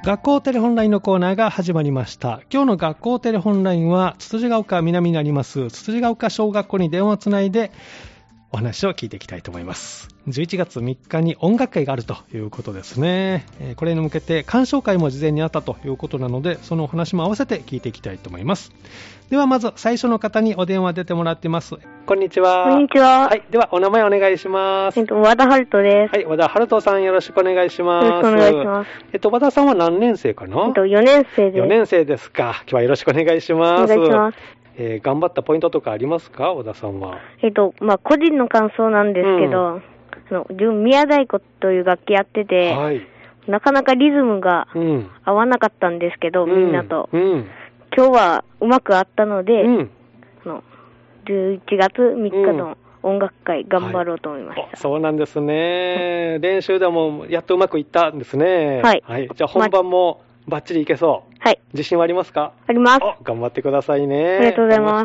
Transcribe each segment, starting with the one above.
学校テレホンラインのコーナーが始まりました。今日の学校テレホンラインはつつじが丘南にありますつつじが丘小学校に電話をつないでお話を聞いていきたいと思います。11月3日に音楽会があるということですね。これに向けて鑑賞会も事前にあったということなので、そのお話も合わせて聞いていきたいと思います。ではまず最初の方にお電話出てもらってます。こんにちは。 こんにちは。 はい、ではお名前お願いします。 和田春人です。 はい、和田春人さんよろしくお願いします。 よろしくお願いします。 和田さんは何年生かな ？4年生です。 4年生ですか。今日はよろしくお願いします。 お願いします。 頑張ったポイントとかありますか、和田さんは？ 個人の感想なんですけど、自分宮太鼓という楽器やってて、はい、なかなかリズムが合わなかったんですけど、みんなと。今日はうまくあったので、11月3日の音楽会頑張ろうと思いました。 はい、そうなんですね。練習でもやっとうまくいったんですね。 はい。 じゃあ本番もバッチリいけそう。 はい。 自信はありますか？ あります。 頑張ってくださいね。 ありがとうございます。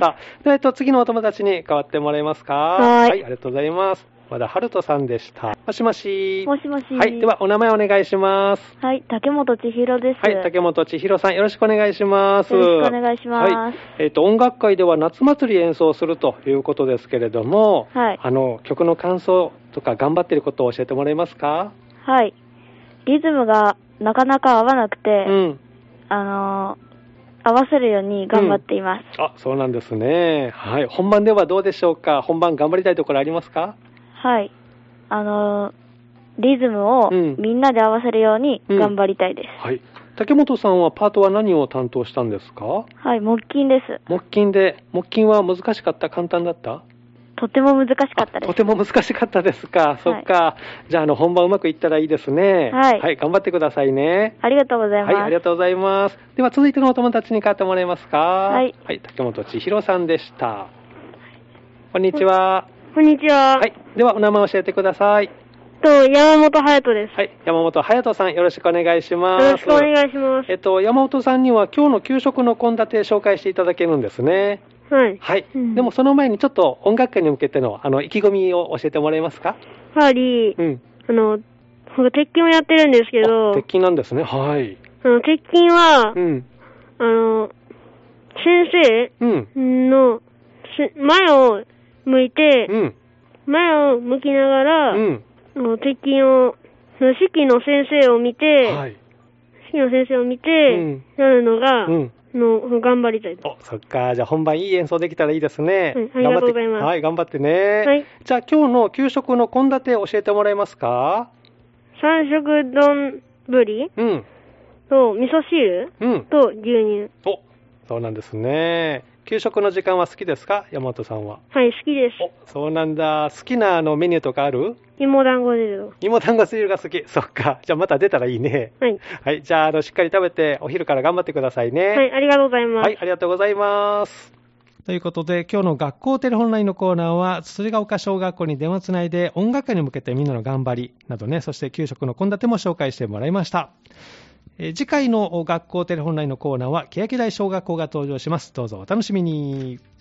で、次のお友達に代わってもらえますか？ はい。 ありがとうございます。和田春人さんでした。もしもし。 もしもし。 はい。では、お名前お願いします。 はい。竹本千尋です。 はい。竹本千尋さん、よろしくお願いします。 よろしくお願いします。 はい。音楽会では夏祭り演奏するということですけれども、 はい。 曲の感想とか頑張っていることを教えてもらえますか？ はい。リズムがなかなか合わなくて、合わせるように頑張っています。 そうなんですね。はい。本番ではどうでしょうか？本番頑張りたいところありますか？ はい。リズムをみんなで合わせるように頑張りたいです。 はい。竹本さんはパートは何を担当したんですか？ はい、木琴です。 木琴は難しかった？簡単だった？ とても難しかったです。 とても難しかったですか。そっか。じゃあ、本番うまくいったらいいですね。 はい。 はい、頑張ってくださいね。 ありがとうございます。 はい、ありがとうございます。では、続いてのお友達に代わってもらえますか？ はい。 はい、竹本千尋さんでした。こんにちは。 こんにちは。 はい。では、お名前教えてください。 山本隼人です。 はい。山本隼人さん、よろしくお願いします。 よろしくお願いします。 山本さんには今日の給食の献立紹介していただけるんですね。 はい。 はい。でもその前にちょっと音楽会に向けての意気込みを教えてもらえますか？ はい。鉄琴をやってるんですけど。 鉄琴なんですね。はい。 鉄琴は、先生の前を向いて、前を向きながら、鉄琴を、指揮の先生を見て、やるのが、頑張りたいと。 そっか。じゃあ本番いい演奏できたらいいですね。 ありがとうございます。 はい、頑張ってね。 はい。 じゃあ今日の給食の献立教えてもらえますか？ 三色丼ぶりと味噌汁と牛乳。 そうなんですね。給食の時間は好きですか？山本さんは。 はい、好きです。 そうなんだ。好きなメニューとかある？ 芋団子汁。 芋団子汁が好き。そっか。じゃあまた出たらいいね。 はい。 はい。じゃあ、しっかり食べて、お昼から頑張ってくださいね。 はい、ありがとうございます。 はい、ありがとうございます。ということで、今日の学校テレホンラインのコーナーは、つつじが丘小学校に電話つないで、音楽会に向けてみんなの頑張りなどね、そして給食の献立も紹介してもらいました。次回の学校テレホンラインのコーナーは、欅台小学校が登場します。どうぞお楽しみに。